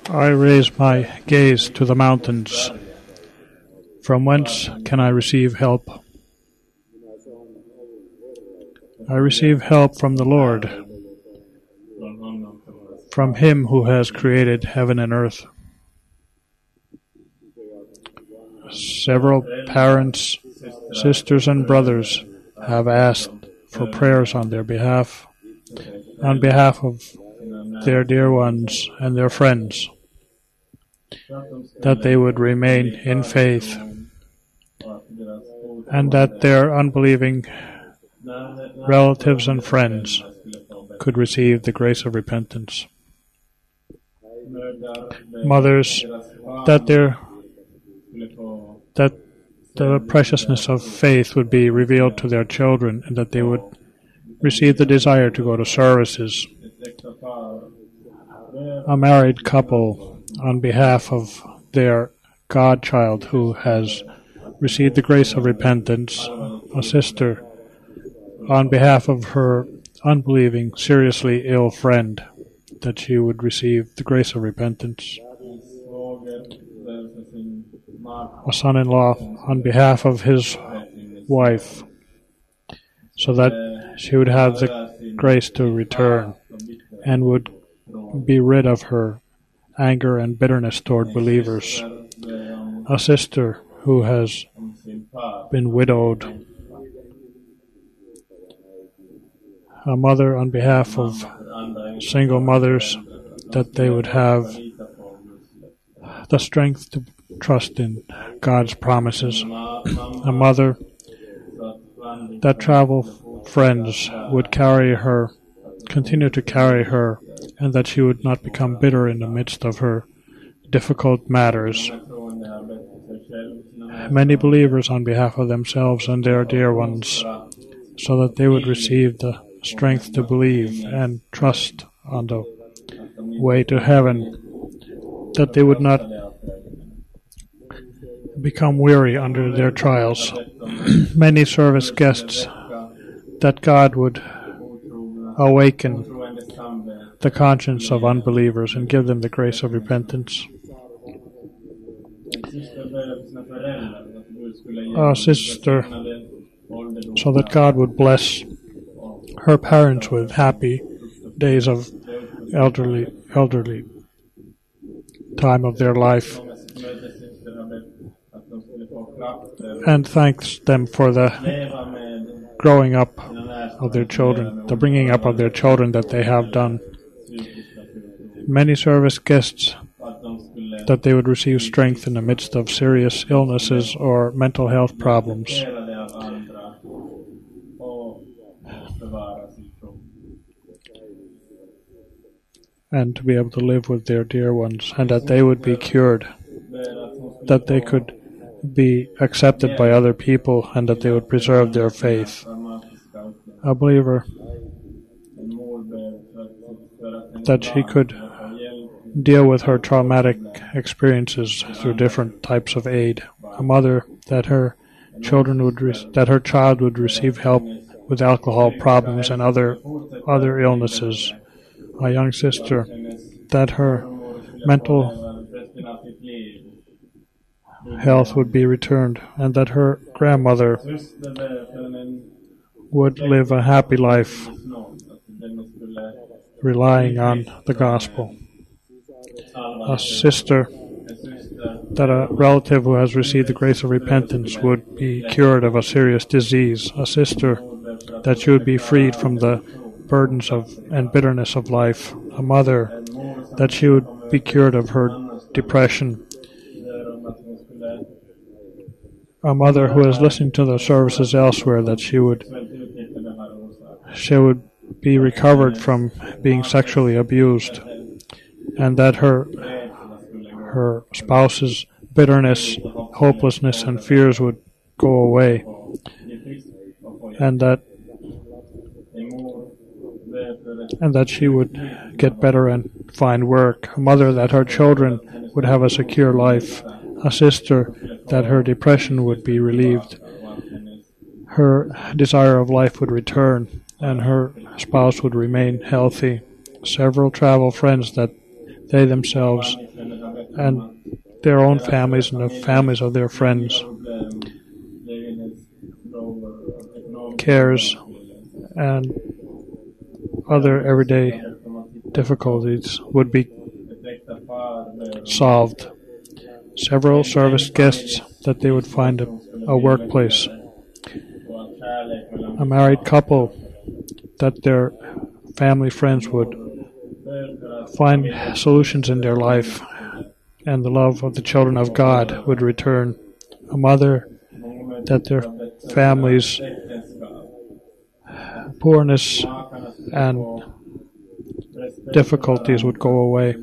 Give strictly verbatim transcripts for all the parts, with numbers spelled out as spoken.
I raise my gaze to the mountains. From whence can I receive help? I receive help from the Lord, from Him who has created heaven and earth. Several parents, sisters, and brothers have asked for prayers on their behalf, on behalf of their dear ones and their friends, that they would remain in faith and that their unbelieving relatives and friends could receive the grace of repentance. Mothers, that their that the preciousness of faith would be revealed to their children and that they would receive the desire to go to services. A married couple, on behalf of their godchild who has received the grace of repentance. A sister, on behalf of her unbelieving, seriously ill friend, that she would receive the grace of repentance. A son-in-law, on behalf of his wife, so that she would have the grace to return and would be rid of her anger and bitterness toward believers. A sister who has been widowed. A mother on behalf of single mothers, that they would have the strength to trust in God's promises. A mother that travel friends would carry her, continue to carry her, and that she would not become bitter in the midst of her difficult matters. Many believers on behalf of themselves and their dear ones, so that they would receive the strength to believe and trust on the way to heaven, that they would not become weary under their trials. Many service guests, that God would awaken the conscience of unbelievers and give them the grace of repentance. A sister, so that God would bless her parents with happy days of elderly elderly time of their life, and thanks them for the growing up of their children, the bringing up of their children that they have done. Many service guests, that they would receive strength in the midst of serious illnesses or mental health problems. And to be able to live with their dear ones, and that they would be cured, that they could be accepted by other people, and that they would preserve their faith. A believer, that she could deal with her traumatic experiences through different types of aid. A mother, that her children would re- that her child would receive help with alcohol problems and other other illnesses. A young sister, that her mental health would be returned, and that her grandmother would live a happy life, relying on the gospel. A sister, that a relative who has received the grace of repentance would be cured of a serious disease. A sister, that she would be freed from the burdens of and bitterness of life. A mother, that she would be cured of her depression. A mother who is listening to the services elsewhere, that she would she would be recovered from being sexually abused, and that her her spouse's bitterness, hopelessness, and fears would go away, and that and that she would get better and find work. A mother, that her children would have a secure life. A sister, that her depression would be relieved, her desire of life would return, and her spouse would remain healthy. Several travel friends, that they themselves and their own families and the families of their friends. Cares and other everyday difficulties would be solved. Several service guests that they would find a, a workplace. A married couple that their family friends would find solutions in their life, and the love of the children of God would return. A mother that their family's poorness and difficulties would go away.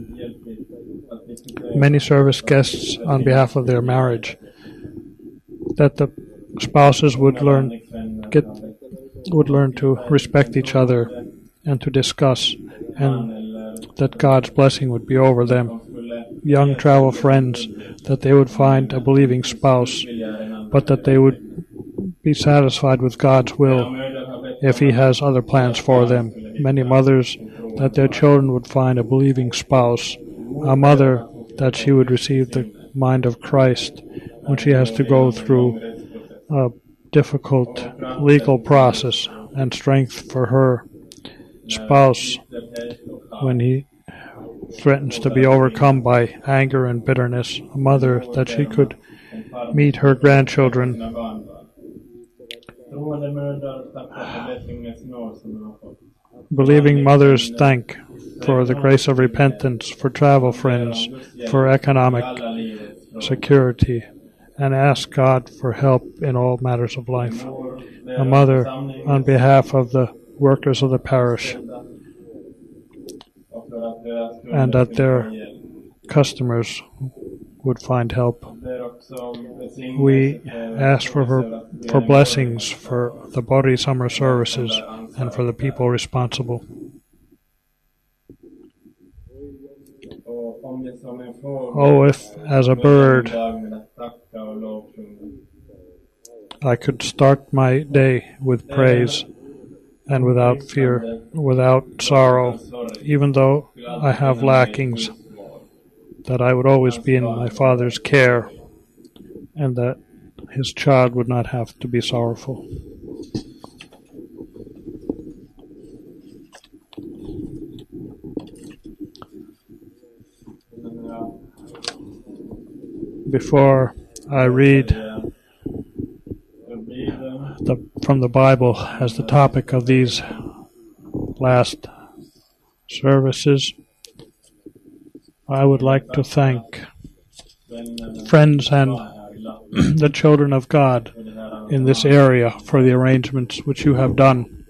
Many service guests on behalf of their marriage, that the spouses would learn get would learn to respect each other and to discuss, and that God's blessing would be over them. Young travel friends, that they would find a believing spouse, but that they would be satisfied with God's will if He has other plans for them. Many mothers, that their children would find a believing spouse. A mother, that she would receive the mind of Christ when she has to go through a difficult legal process, and strength for her spouse when he threatens to be overcome by anger and bitterness. A mother, that she could meet her grandchildren. Believing mothers thank for the grace of repentance, for travel friends, for economic security, and ask God for help in all matters of life. A mother on behalf of the workers of the parish, and that their customers would find help. We ask for her, for blessings for the Bodhi summer services and for the people responsible. Oh, if as a bird I could start my day with praise and without fear, without sorrow, even though I have lackings, that I would always be in my Father's care, and that His child would not have to be sorrowful. Before I read the, from the Bible as the topic of these last services, I would like to thank friends and the children of God in this area for the arrangements which you have done.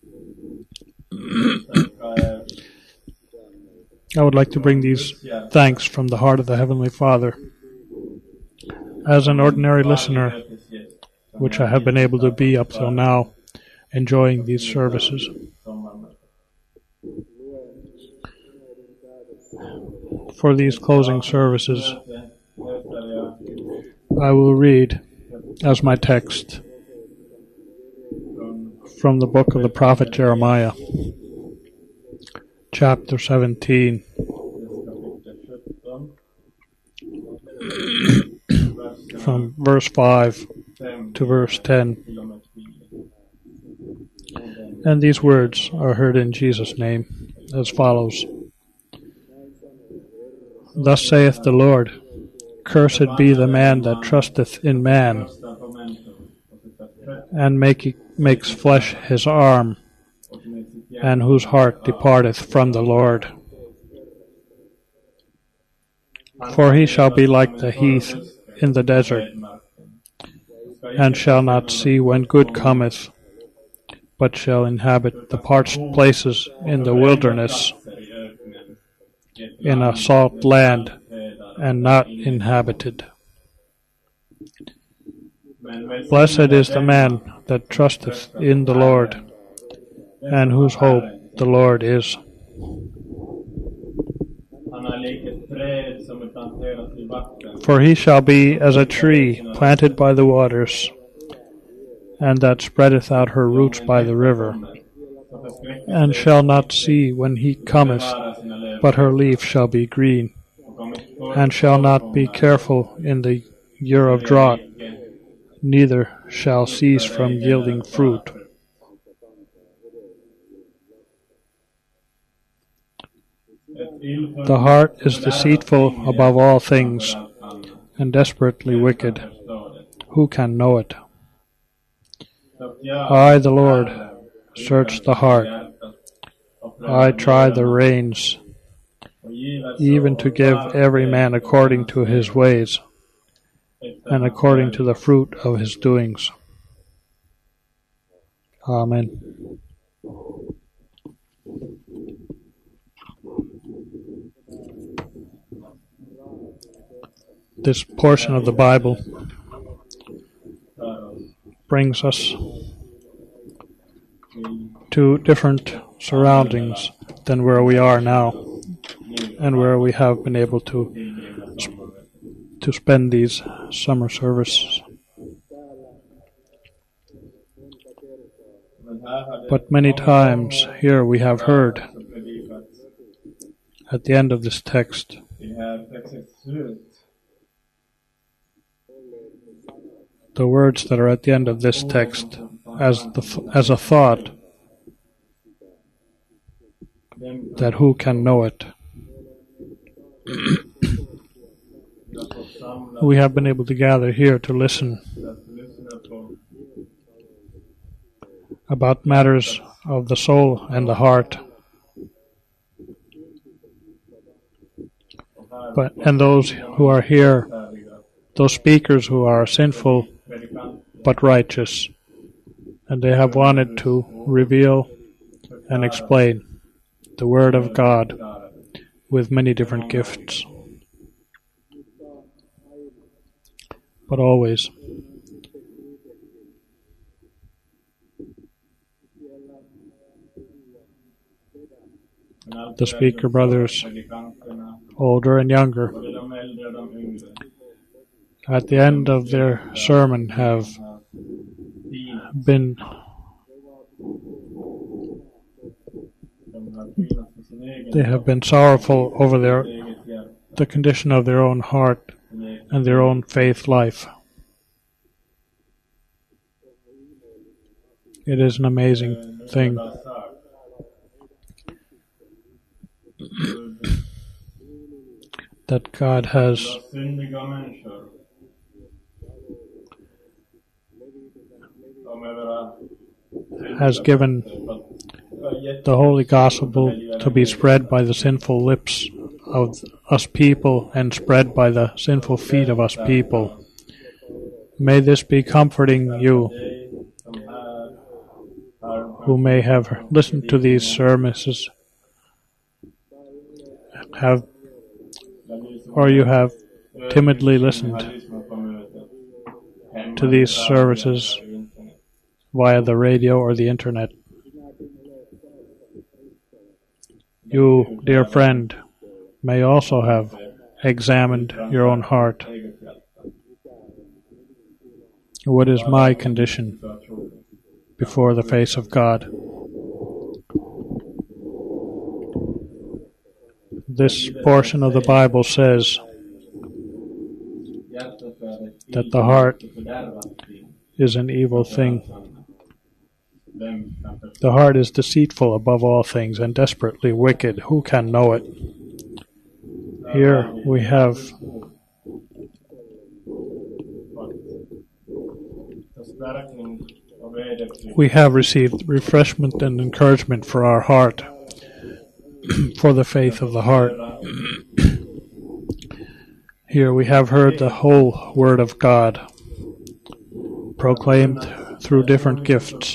I would like to bring these thanks from the heart of the Heavenly Father. As an ordinary listener, which I have been able to be up till now, enjoying these services. For these closing services, I will read as my text from the book of the prophet Jeremiah, chapter seventeen, from verse five to verse ten. And these words are heard in Jesus' name as follows. Thus saith the Lord, Cursed be the man that trusteth in man, and make, makes flesh his arm, and whose heart departeth from the Lord. For he shall be like the heath in the desert, and shall not see when good cometh, but shall inhabit the parched places in the wilderness, in a salt land, and not inhabited. Blessed is the man that trusteth in the Lord, and whose hope the Lord is. For he shall be as a tree planted by the waters, and that spreadeth out her roots by the river, and shall not see when he cometh, but her leaf shall be green, and shall not be careful in the year of drought, neither shall cease from yielding fruit. The heart is deceitful above all things, and desperately wicked. Who can know it? I, the Lord, search the heart. I try the reins, even to give every man according to his ways, and according to the fruit of his doings. Amen. This portion of the Bible brings us to different surroundings than where we are now and where we have been able to to spend these summer services. But many times here we have heard at the end of this text the words that are at the end of this text as the as a thought that who can know it. We have been able to gather here to listen about matters of the soul and the heart. But and those who are here, those speakers who are sinful but righteous, and they have wanted to reveal and explain the Word of God with many different gifts. But always the speaker brothers, older and younger, at the end of their sermon have been they have been sorrowful over their the condition of their own heart and their own faith life. It is an amazing thing. That God has has given the Holy Gospel to be spread by the sinful lips of us people and spread by the sinful feet of us people. May this be comforting you who may have listened to these sermons, have or you have timidly listened to these services via the radio or the internet. You, dear friend, may also have examined your own heart. What is my condition before the face of God? This portion of the Bible says that the heart is an evil thing. The heart is deceitful above all things and desperately wicked. Who can know it? Here we have we have received refreshment and encouragement for our heart, for the faith of the heart. Here we have heard the whole Word of God proclaimed through different gifts.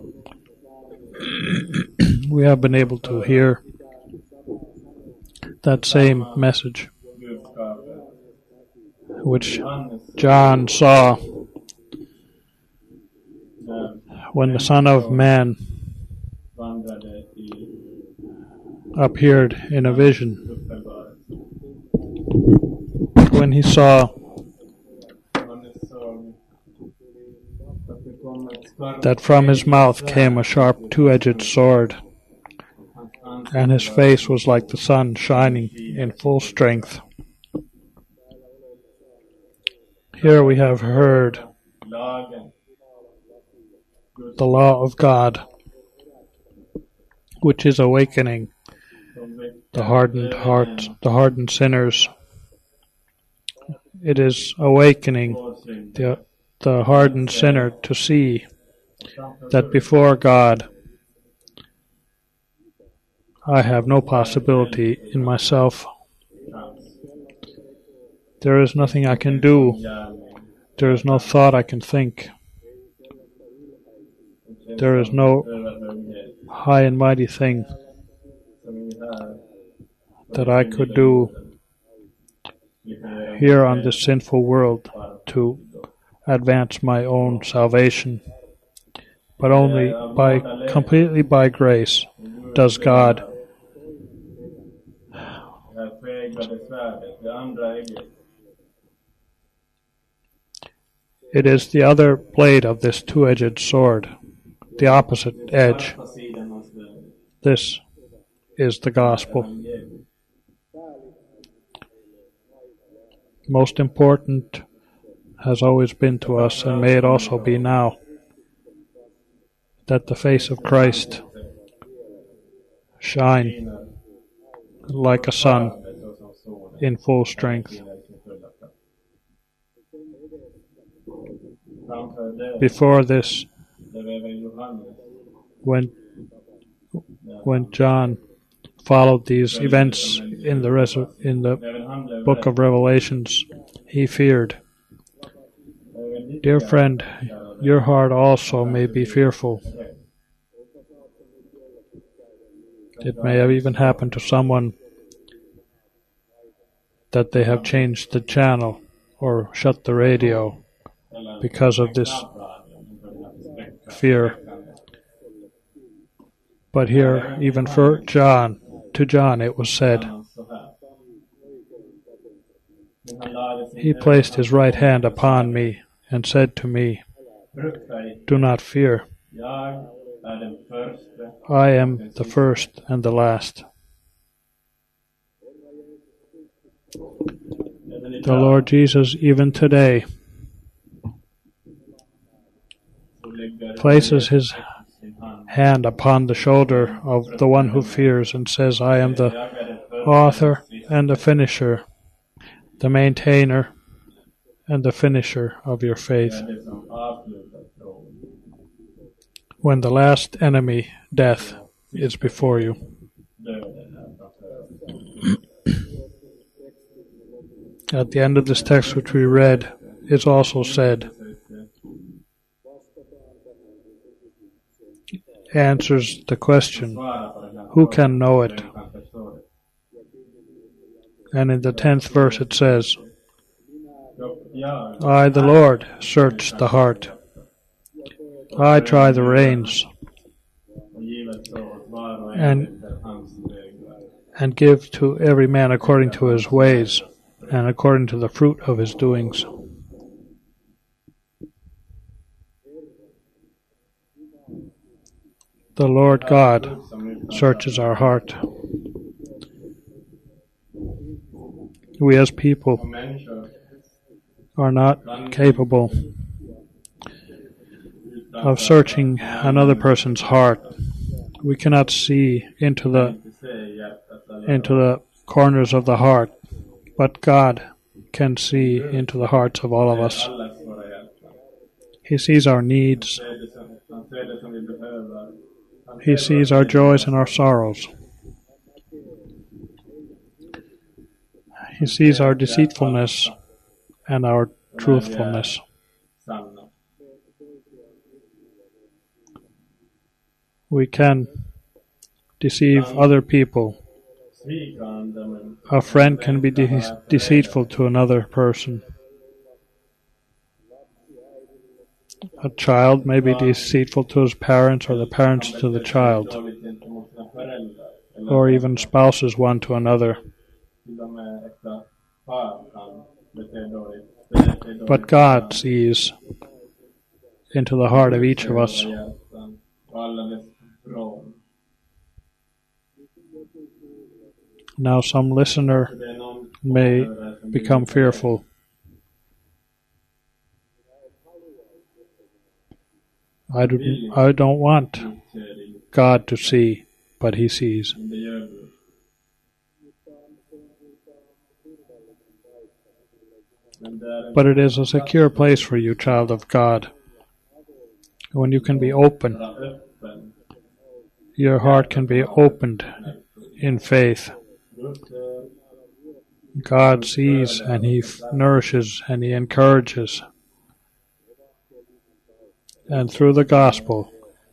We have been able to hear that same message which John saw when the Son of Man appeared in a vision, when he saw that from his mouth came a sharp two-edged sword, and his face was like the sun shining in full strength. Here we have heard the law of God, which is awakening the hardened hearts, the hardened sinners. It is awakening the, the hardened sinner to see that before God I have no possibility in myself. There is nothing I can do. There is no thought I can think. There is no high and mighty thing that I could do here on this sinful world to advance my own salvation. But only by completely by grace does God It is the other blade of this two-edged sword, the opposite edge. This is the gospel. Most important has always been to us, and may it also be now, that the face of Christ shine like a sun in full strength. Before this, when when John followed these events in the res- in the book of Revelations, he feared. Dear friend, your heart also may be fearful. It may have even happened to someone that they have changed the channel or shut the radio because of this fear. But here, even for John, to John it was said, he placed his right hand upon me and said to me, do not fear. I am the first and the last. The Lord Jesus, even today, places his hand upon the shoulder of the one who fears and says, I am the author and the finisher, the maintainer and the finisher of your faith. When the last enemy, death, is before you. At the end of this text which we read, it's also said, answers the question, who can know it? And in the tenth verse it says, I, the Lord, search the heart. I try the reins and, and give to every man according to his ways and according to the fruit of his doings. The Lord God searches our heart. We as people are not capable of searching another person's heart. We cannot see into the into the corners of the heart, but God can see into the hearts of all of us. He sees our needs. He sees our joys and our sorrows. He sees our deceitfulness and our truthfulness. We can deceive other people. A friend can be de- deceitful to another person. A child may be deceitful to his parents, or the parents to the child, or even spouses one to another. But God sees into the heart of each of us. Now, some listener may become fearful. I don't, I don't want God to see, but He sees. But it is a secure place for you, child of God, when you can be open. Your heart can be opened in faith. God sees and He nourishes and He encourages. And through the gospel,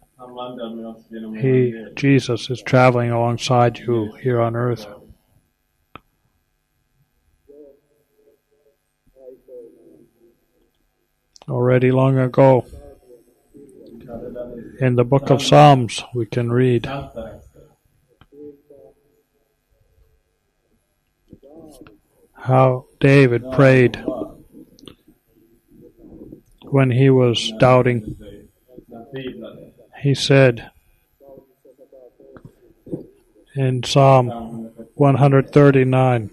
He, Jesus, is traveling alongside you here on earth. Already long ago, in the book of Psalms, we can read how David prayed when he was doubting. He said in Psalm one thirty-nine,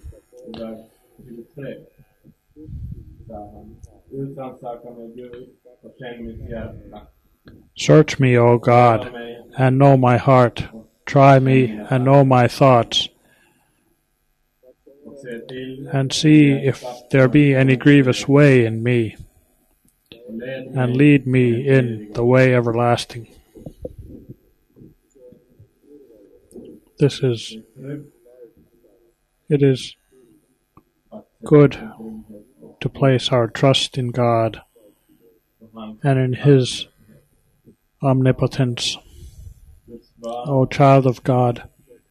"Search me, O God, and know my heart. Try me and know my thoughts, and see if there be any grievous way in me, and lead me in the way everlasting." This is, it is good to place our trust in God and in His omnipotence. O child of God,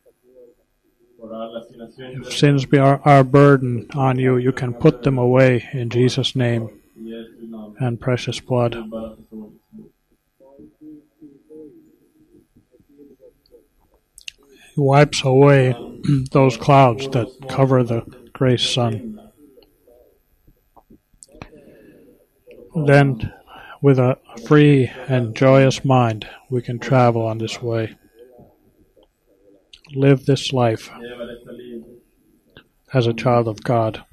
if sins be our, our burden on you, you can put them away in Jesus' name and precious blood. He wipes away those clouds that cover the grace sun. Then, with a free and joyous mind, we can travel on this way. Live this life as a child of God.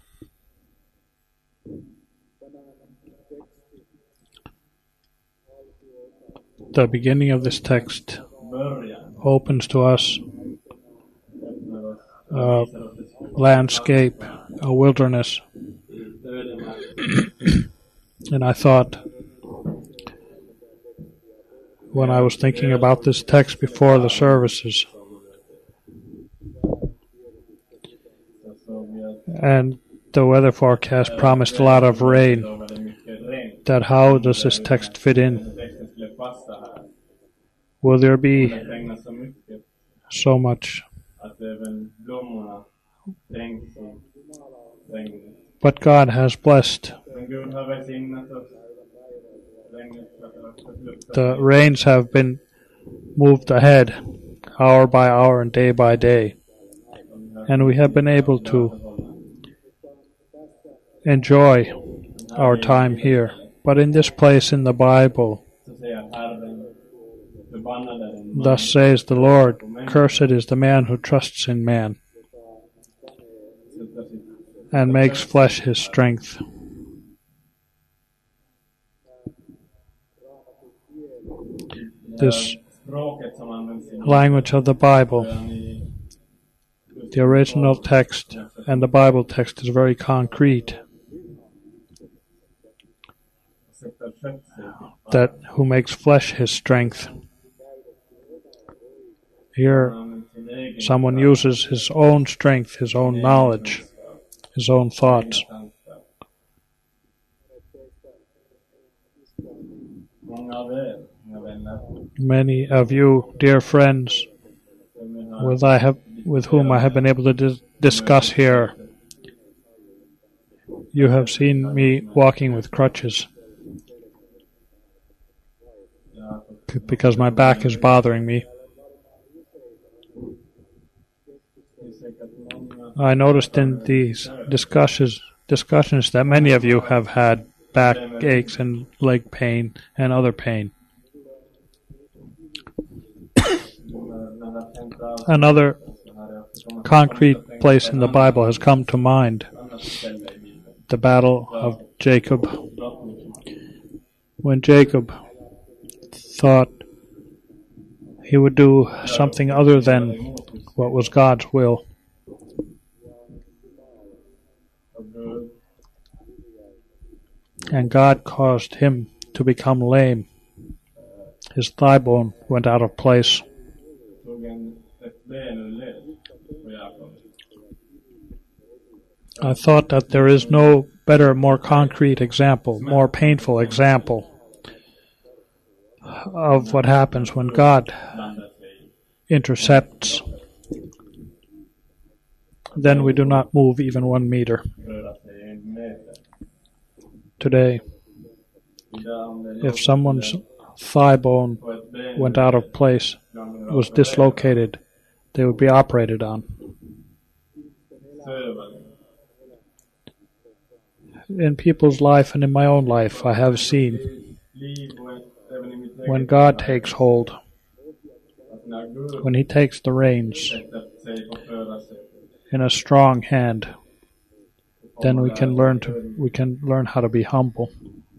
The beginning of this text opens to us a landscape, a wilderness. And I thought, when I was thinking about this text before the services, and the weather forecast promised a lot of rain, that how does this text fit in? Will there be so much? But God has blessed. The rains have been moved ahead, hour by hour and day by day, and we have been able to enjoy our time here. But in this place in the Bible, thus says the Lord, "Cursed is the man who trusts in man and makes flesh his strength." This language of the Bible, the original text and the Bible text, is very concrete. That who makes flesh his strength. Here, someone uses his own strength, his own knowledge, his own thoughts. Many of you, dear friends, with I have, with whom I have been able to dis- discuss here, you have seen me walking with crutches because my back is bothering me. I noticed in these discussions, discussions that many of you have had back aches and leg pain and other pain. Another concrete place in the Bible has come to mind. The battle of Jacob. When Jacob thought he would do something other than what was God's will. And God caused him to become lame. His thigh bone went out of place. I thought that there is no better, more concrete example, more painful example of what happens when God intercepts. Then we do not move even one meter. Today, if someone's thigh bone went out of place, was dislocated, they would be operated on. In people's life and in my own life, I have seen when God takes hold, when He takes the reins in a strong hand, then we can learn to we can learn how to be humble.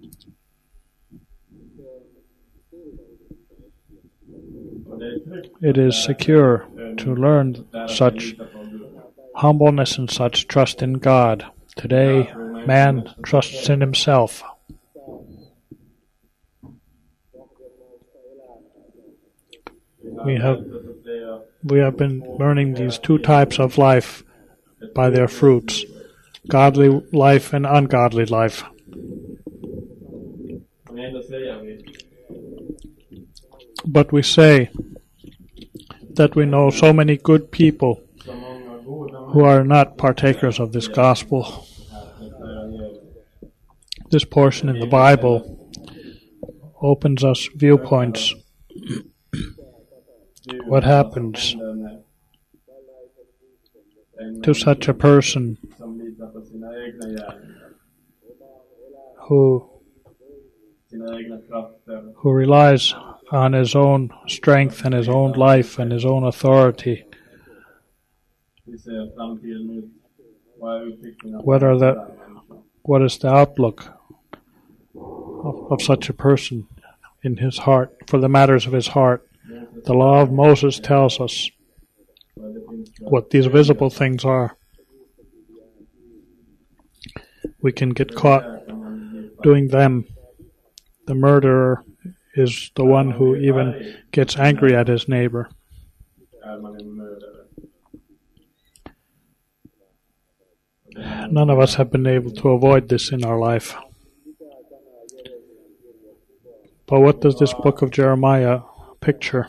It is secure to learn such humbleness and such trust in God. Today, man trusts in himself. We have we have been learning these two types of life by their fruits, godly life and ungodly life. But we say that we know so many good people who are not partakers of this gospel. This portion in the Bible opens us viewpoints. What happens to such a person who who relies on his own strength and his own life and his own authority? What are the what is the outlook of, of such a person in his heart, for the matters of his heart? The law of Moses tells us what these visible things are. We can get caught doing them. The murderer is the one who even gets angry at his neighbor. None of us have been able to avoid this in our life. But what does this book of Jeremiah picture?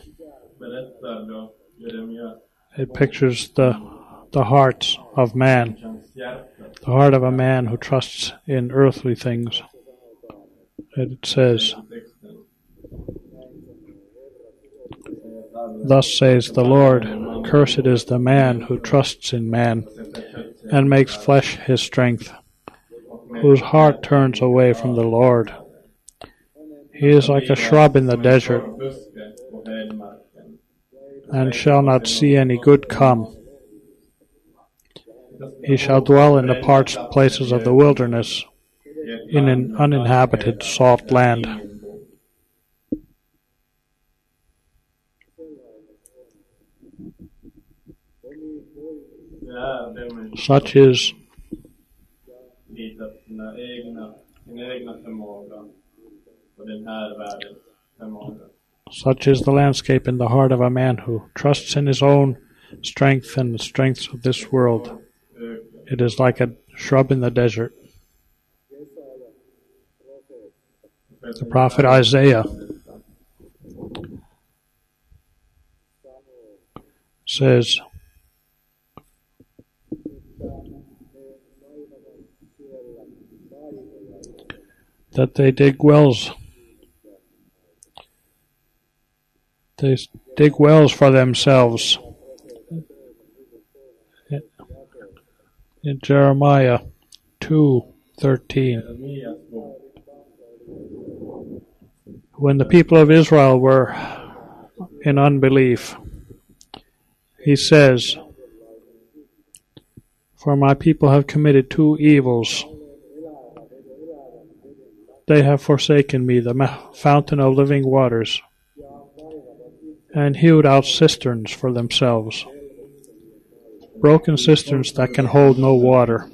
It pictures the the hearts of man, the heart of a man who trusts in earthly things. It says, "Thus says the Lord, cursed is the man who trusts in man, and makes flesh his strength, whose heart turns away from the Lord. He is like a shrub in the desert, and shall not see any good come. He shall dwell in the parched places of the wilderness, in an uninhabited salt land." Such is Such is the landscape in the heart of a man who trusts in his own strength and the strengths of this world. It is like a shrub in the desert. The prophet Isaiah says, that they dig wells. They dig wells for themselves. In Jeremiah two thirteen, when the people of Israel were in unbelief, he says, "For my people have committed two evils. They have forsaken me, the fountain of living waters, and hewed out cisterns for themselves, broken cisterns that can hold no water.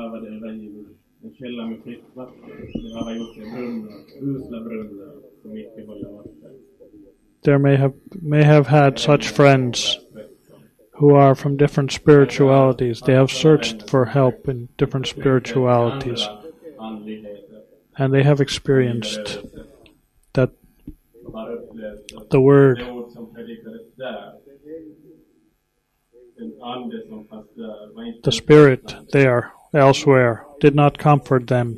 There may have may have had such friends who are from different spiritualities. They have searched for help in different spiritualities, and they have experienced that the word, the spirit there, elsewhere, did not comfort them.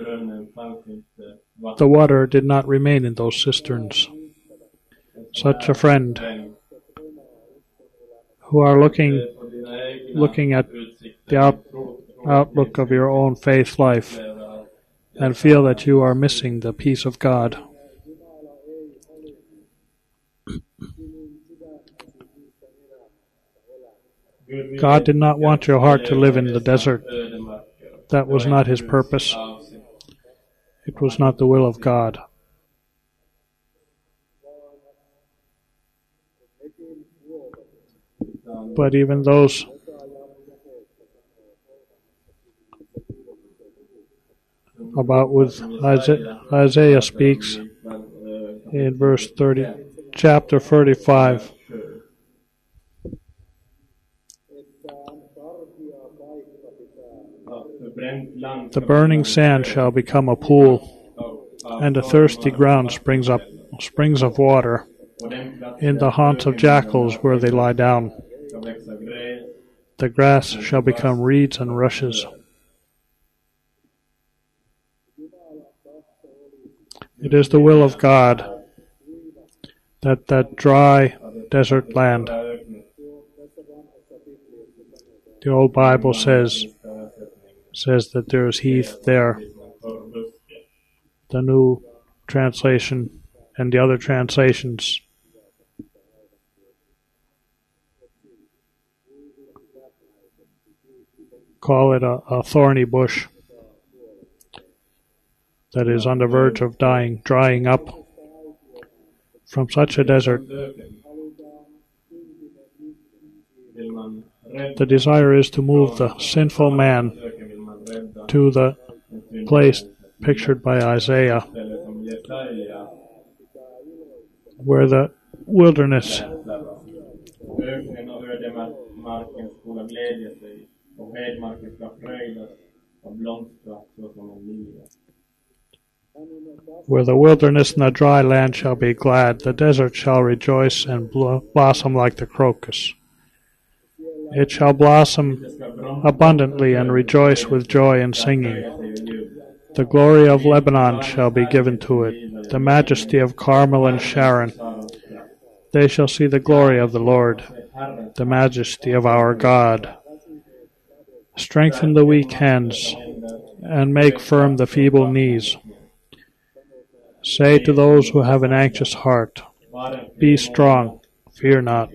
The water did not remain in those cisterns. Such a friend who are looking looking at the out, outlook of your own faith life and feel that you are missing the peace of God. God did not want your heart to live in the desert. That was not His purpose. It was not the will of God. But even those about with Isaiah, Isaiah speaks in verse thirty, chapter thirty-five. The burning sand shall become a pool, and the thirsty ground springs up springs of water. In the haunts of jackals where they lie down, the grass shall become reeds and rushes. It is the will of God that that dry desert land, the old Bible says, says that there is heath there. The New Translation and the other translations call it a, a thorny bush that is on the verge of dying, drying up. From such a desert, the desire is to move the sinful man to the place pictured by Isaiah, where the wilderness where the wilderness and the dry land shall be glad, the desert shall rejoice and blossom like the crocus. It shall blossom abundantly and rejoice with joy and singing. The glory of Lebanon shall be given to it, the majesty of Carmel and Sharon. They shall see the glory of the Lord, the majesty of our God. Strengthen the weak hands, and make firm the feeble knees. Say to those who have an anxious heart, be strong, fear not.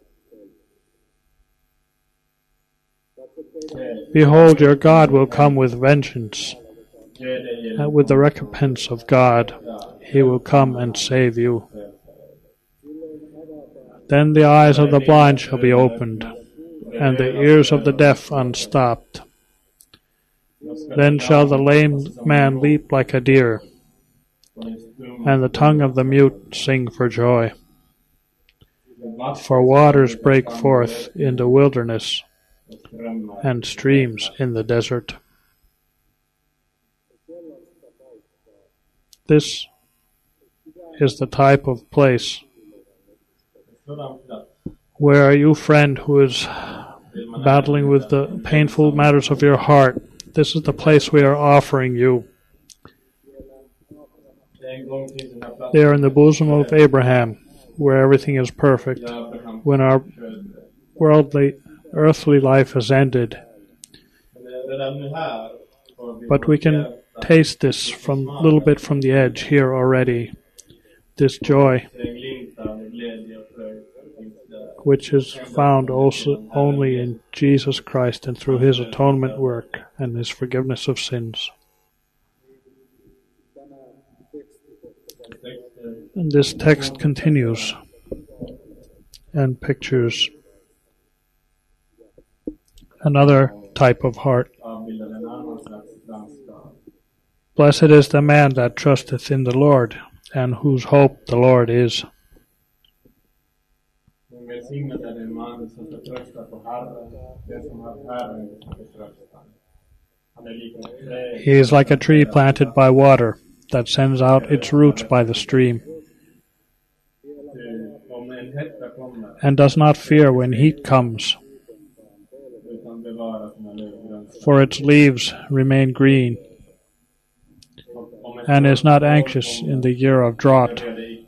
Behold, your God will come with vengeance, and with the recompense of God He will come and save you. Then the eyes of the blind shall be opened, and the ears of the deaf unstopped. Then shall the lame man leap like a deer, and the tongue of the mute sing for joy. For waters break forth in the wilderness, and streams in the desert. This is the type of place where you, friend, who is battling with the painful matters of your heart, this is the place we are offering you. There in the bosom of Abraham, where everything is perfect, when our worldly, earthly life has ended. But we can taste this from a little bit from the edge here already, this joy, which is found also only in Jesus Christ and through His atonement work and His forgiveness of sins. And this text continues. and pictures another type of heart. Blessed is the man that trusteth in the Lord, and whose hope the Lord is. He is like a tree planted by water, that sends out its roots by the stream, and does not fear when heat comes, for its leaves remain green, and is not anxious in the year of drought,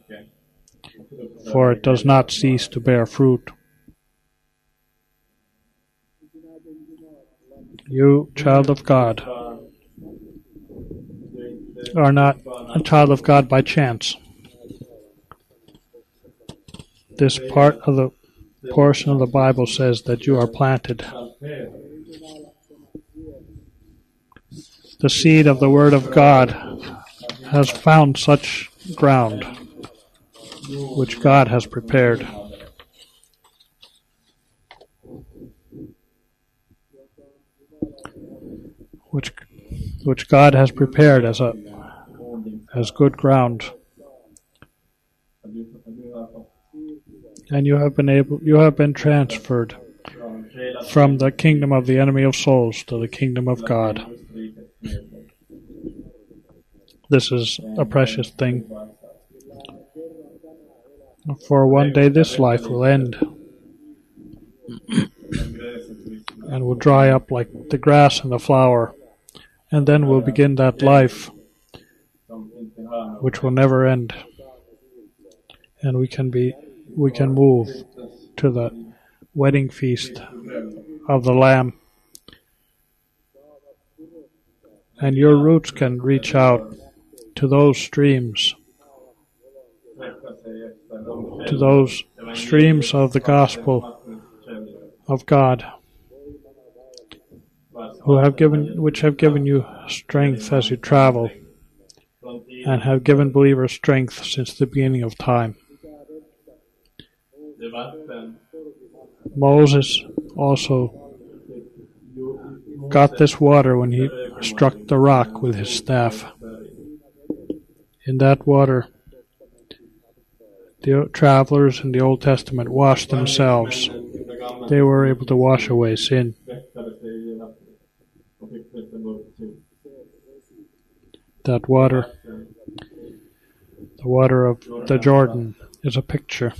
for it does not cease to bear fruit. You, child of God, are not a child of God by chance. This part of the portion of the Bible says that you are planted. The seed of the Word of God has found such ground, which God has prepared. Which, which God has prepared as a as good ground, and you have been able, you have been transferred from the kingdom of the enemy of souls to the kingdom of God. This is a precious thing, for one day this life will end and will dry up like the grass and the flower, and then will begin that life which will never end, and we can be we can move to the wedding feast of the Lamb, and your roots can reach out to those streams, to those streams of the gospel of God, who have given, which have given you strength as you travel, and have given believers strength since the beginning of time. Moses also got this water when he struck the rock with his staff. In that water, the travelers in the Old Testament washed themselves. They were able to wash away sin. That water, the water of the Jordan, is a picture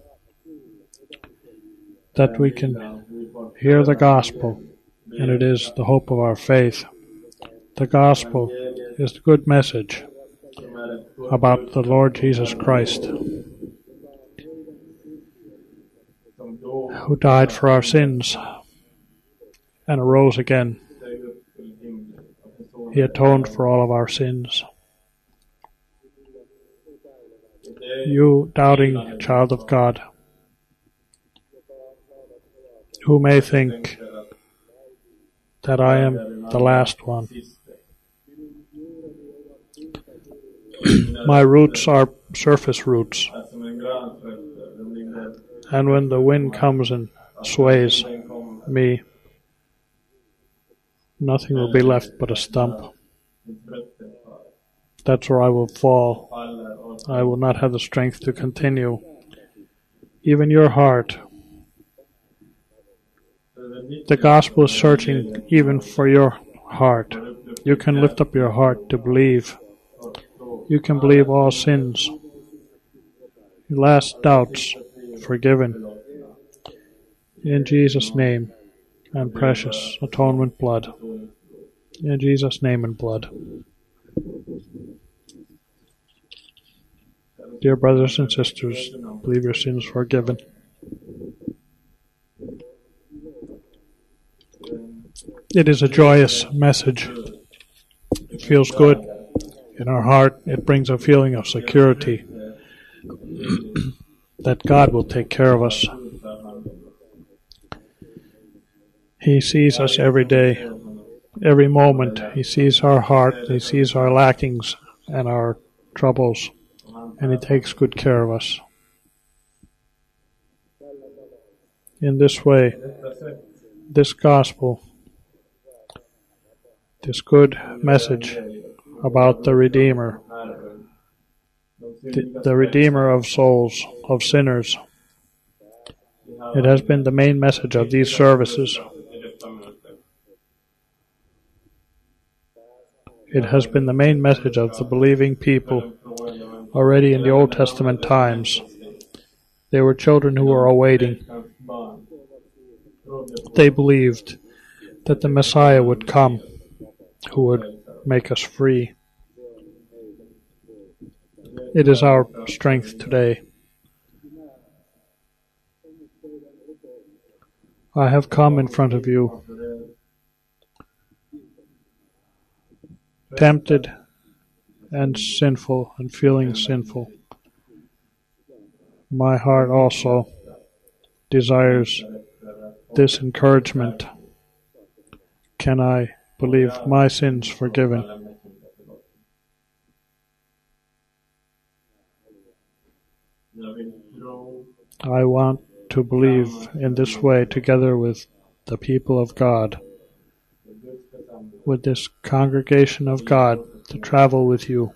that we can hear the gospel, and it is the hope of our faith. The gospel is the good message about the Lord Jesus Christ, who died for our sins and arose again. He atoned for all of our sins. You doubting child of God, who may think that I am the last one. My roots are surface roots, and when the wind comes and sways me, nothing will be left but a stump. That's where I will fall. I will not have the strength to continue. Even your heart. The gospel is searching even for your heart. You can lift up your heart to believe. You can believe all sins. Your last doubts forgiven. In Jesus' name and precious atonement blood. In Jesus' name and blood. Dear brothers and sisters, believe your sins forgiven. It is a joyous message. It feels good in our heart. It brings a feeling of security that God will take care of us. He sees us every day, every moment. He sees our heart, He sees our lackings and our troubles, and He takes good care of us. In this way, this gospel, this good message about the Redeemer, the, the Redeemer of souls, of sinners, it has been the main message of these services. It has been the main message of the believing people already in the Old Testament times. They were children who were awaiting. They believed that the Messiah would come, who would make us free. It is our strength today. I have come in front of you, tempted and sinful and feeling sinful. My heart also desires this encouragement. Can I believe my sins forgiven? I want to believe in this way together with the people of God, with this congregation of God, to travel with you.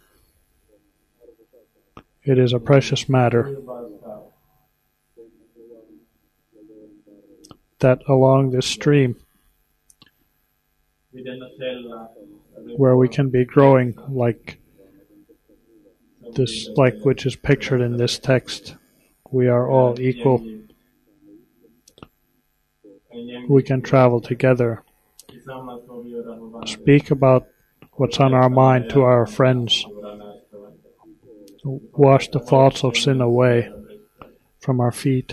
It is a precious matter that along this stream, where we can be growing like this, like which is pictured in this text, we are all equal. We can travel together, speak about what's on our mind to our friends, wash the faults of sin away from our feet,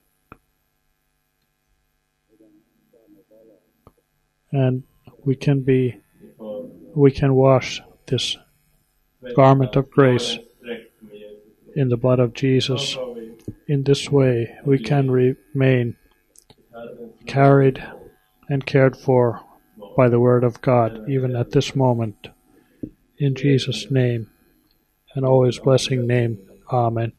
and we can be, we can wash this garment of grace in the blood of Jesus. In this way, we can remain carried and cared for by the Word of God, even at this moment. In Jesus' name, and always blessing name. Amen.